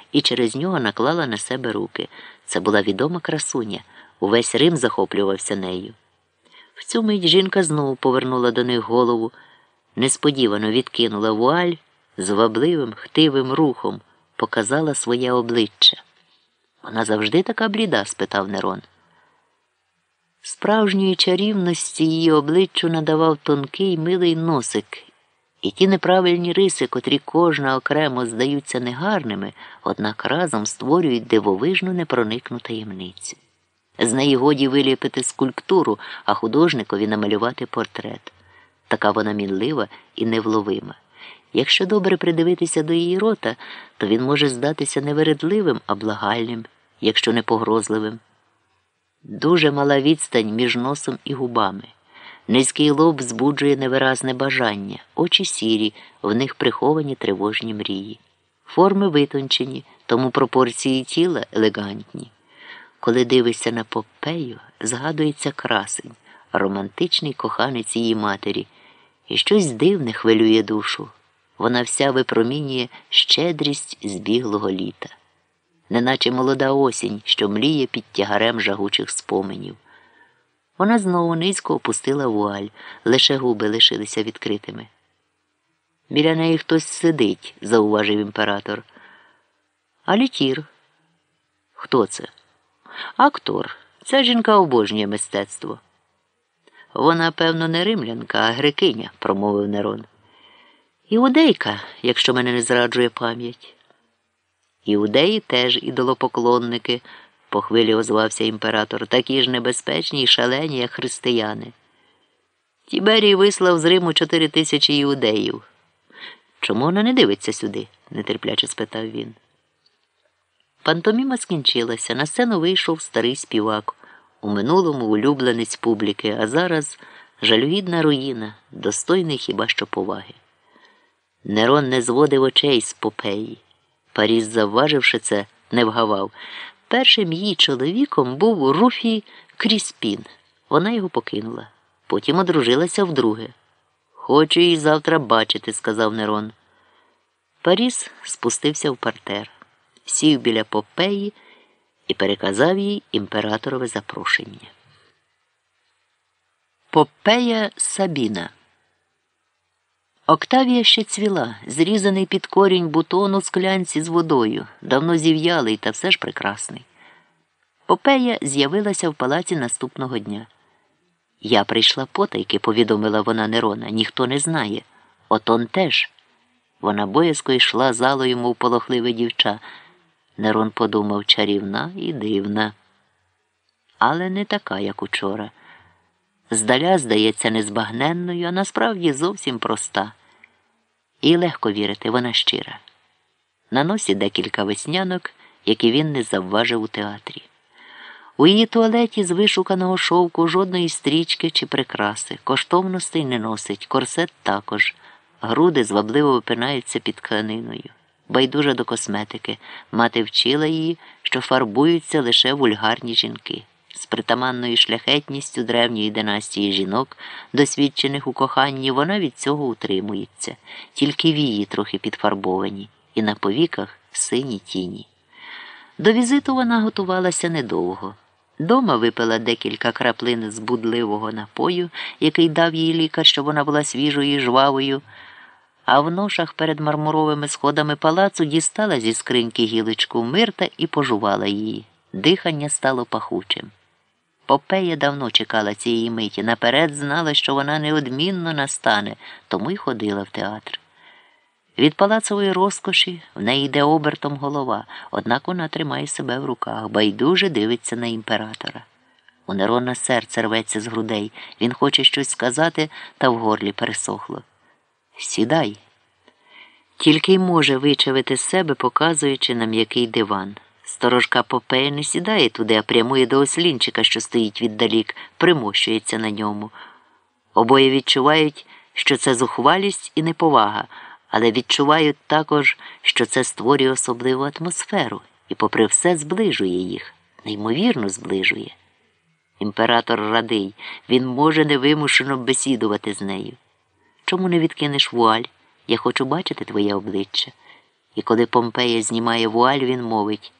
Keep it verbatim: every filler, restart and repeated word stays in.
і через нього наклала на себе руки. Це була відома красуня. Увесь Рим захоплювався нею. В цю мить жінка знову повернула до них голову, несподівано відкинула вуаль, звабливим, хтивим рухом показала своє обличчя. «Вона завжди така бліда?» – спитав Нерон. Справжньої чарівності її обличчю надавав тонкий милий носик, і ті неправильні риси, котрі кожна окремо здаються негарними, однак разом створюють дивовижну непроникну таємницю. З неї годі виліпити скульптуру, а художникові намалювати портрет. Така вона мінлива і невловима. Якщо добре придивитися до її рота, то він може здатися не вередливим, а благальним, якщо не погрозливим. Дуже мала відстань між носом і губами. Низький лоб збуджує невиразне бажання, очі сірі, в них приховані тривожні мрії. Форми витончені, тому пропорції тіла елегантні. Коли дивишся на Попею, згадується красень, романтичний коханець її матері, і щось дивне хвилює душу. Вона вся випромінює щедрість збіглого літа. Неначе молода осінь, що мліє під тягарем жагучих споменів. Вона знову низько опустила вуаль, лише губи лишилися відкритими. «Біля неї хтось сидить», – зауважив імператор. «Алітір». «Хто це?» «Актор. Ця жінка обожнює мистецтво». «Вона, певно, не римлянка, а грекиня», – промовив Нерон. «Іудейка, якщо мене не зраджує пам'ять». «Іудеї теж ідолопоклонники», – по хвилі озвався імператор, «такі ж небезпечні і шалені, як християни». «Тіберій вислав з Риму чотири тисячі іудеїв». «Чому вона не дивиться сюди?» – нетерпляче спитав він. Пантоміма скінчилася, на сцену вийшов старий співак, у минулому улюбленець публіки, а зараз жалюгідна руїна, достойний хіба що поваги. Нерон не зводив очей з Попеї. Паріс, завваживши це, не вгавав. Першим її чоловіком був Руфій Кріспін. Вона його покинула. Потім одружилася вдруге. «Хочу її завтра бачити», – сказав Нерон. Паріс спустився в партер, сів біля Попеї і переказав їй імператорове запрошення. Попея Сабіна. Октавія ще цвіла, зрізаний під корінь бутон у склянці з водою, давно зів'ялий та все ж прекрасний. Попея з'явилася в палаці наступного дня. «Я прийшла потайки», – повідомила вона Нерона, – «ніхто не знає. Отон теж». Вона боязко йшла залою, мов полохливе дівча. Нерон подумав, чарівна і дивна. Але не така, як учора. Здаля, здається, незбагненною, а насправді зовсім проста. І легко вірити, вона щира. На носі декілька веснянок, які він не завважив у театрі. У її туалеті з вишуканого шовку жодної стрічки чи прикраси, коштовностей не носить, корсет також. Груди звабливо випинаються під тканиною. Байдужа до косметики. Мати вчила її, що фарбуються лише вульгарні жінки. З притаманною шляхетністю древньої династії жінок, досвідчених у коханні, вона від цього утримується. Тільки вії трохи підфарбовані, і на повіках сині тіні. До візиту вона готувалася недовго. Дома випила декілька краплин збудливого напою, який дав їй лікар, щоб вона була свіжою і жвавою, а в ношах перед мармуровими сходами палацу дістала зі скриньки гілочку мирта і пожувала її. Дихання стало пахучим. Попея давно чекала цієї миті, наперед знала, що вона неодмінно настане, тому й ходила в театр. Від палацової розкоші в неї йде обертом голова, однак вона тримає себе в руках, байдуже дивиться на імператора. У Нерона серце рветься з грудей, він хоче щось сказати, та в горлі пересохло. «Сідай!» Тільки й може вичавити з себе, показуючи на м'який диван. Сторожка Попея не сідає туди, а прямує до ослінчика, що стоїть віддалік, примощується на ньому. Обоє відчувають, що це зухвалість і неповага, але відчувають також, що це створює особливу атмосферу і попри все зближує їх, неймовірно зближує. Імператор радий, він може невимушено бесідувати з нею. «Чому не відкинеш вуаль? Я хочу бачити твоє обличчя». І коли Помпея знімає вуаль, він мовить: